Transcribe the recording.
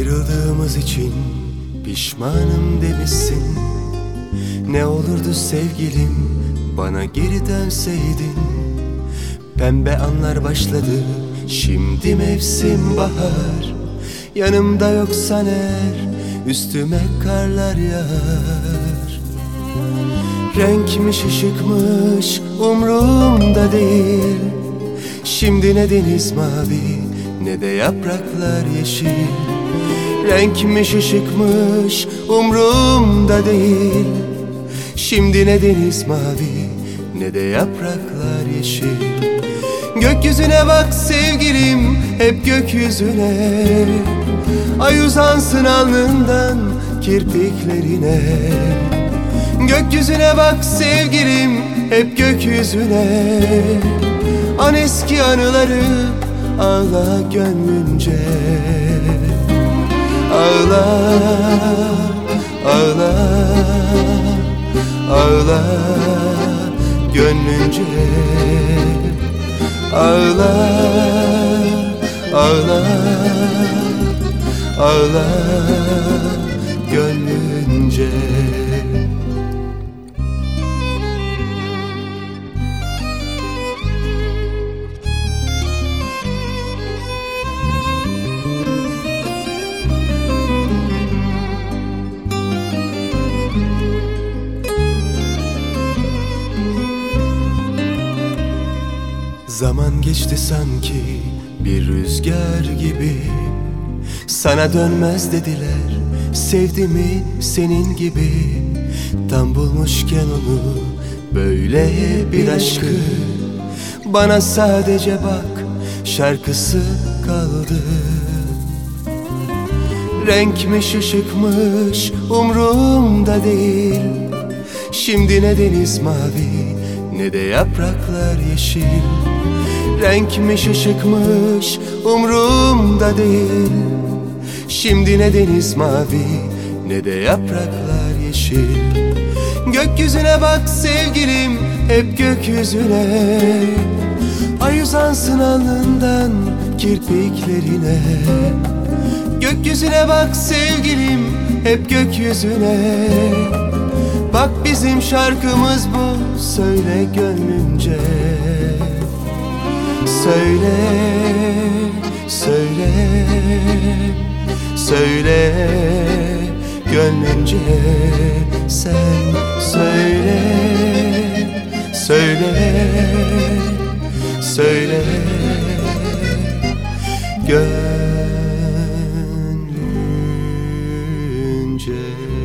Ayrıldığımız için pişmanım demişsin. Ne olurdu sevgilim, bana geri dönseydin. Pembe anlar başladı, şimdi mevsim bahar. Yanımda yoksan eğer, üstüme karlar yağar. Renkmiş ışıkmış umrumda değil. Şimdi ne deniz mavi, ne de yapraklar yeşil. Renkmiş ışıkmış umrumda değil. Şimdi ne deniz mavi, ne de yapraklar yeşil. Gökyüzüne bak sevgilim, hep gökyüzüne. Ay uzansın alnından kirpiklerine. Gökyüzüne bak sevgilim, hep gökyüzüne. An eski anıları, ağla gönlünce. Ağla, ağla, ağla gönlünce. Ağla, ağla, ağla gönlünce. Zaman geçti sanki bir rüzgar gibi. Sana dönmez dediler, sevdi mi senin gibi. Tam bulmuşken onu, böyle bir aşkı. Bana sadece bak, şarkısı kaldı. Renkmiş ışıkmış umrumda değil. Şimdi ne deniz mavi, ne de yapraklar yeşil. Renkmiş ışıkmış umrumda değil. Şimdi ne deniz mavi, ne de yapraklar yeşil. Gökyüzüne bak sevgilim, hep gökyüzüne. Ay uzansın alnından kirpiklerine. Gökyüzüne bak sevgilim, hep gökyüzüne. Bak bizim şarkımız bu, söyle gönlünce. Söyle, söyle, söyle gönlünce. Sen söyle, söyle, söyle gönlünce.